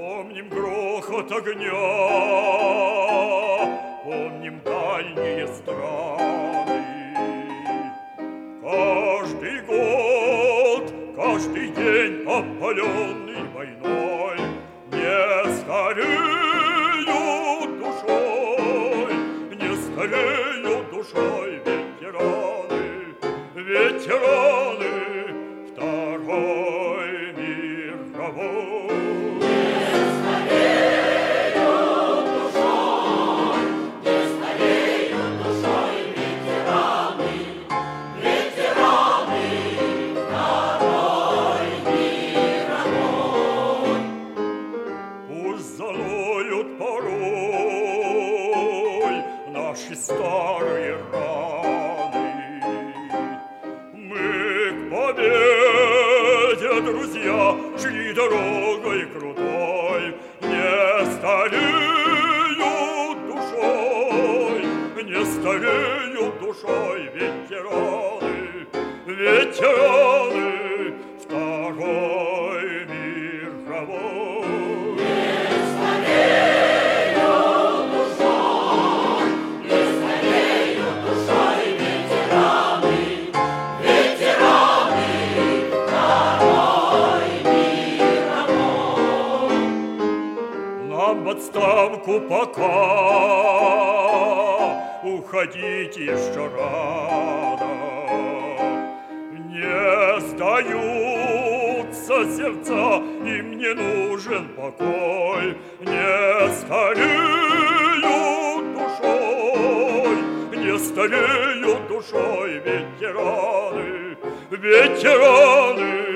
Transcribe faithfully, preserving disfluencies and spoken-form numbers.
Помним грохот огня, помним дальние страны. Каждый год, каждый день опаленный войной не стареют душой, не стареют душой ветераны, ветераны Второй мировой. Наши старые раны. Мы к победе, друзья, шли дорогой крутой, не стареют душой, не стареют душой ветераны, ветераны Второй мировой. В отставку пока уходить еще рано. Не сдаются сердца, им не нужен покой, не стареют душой, не стареют душой ветераны, ветераны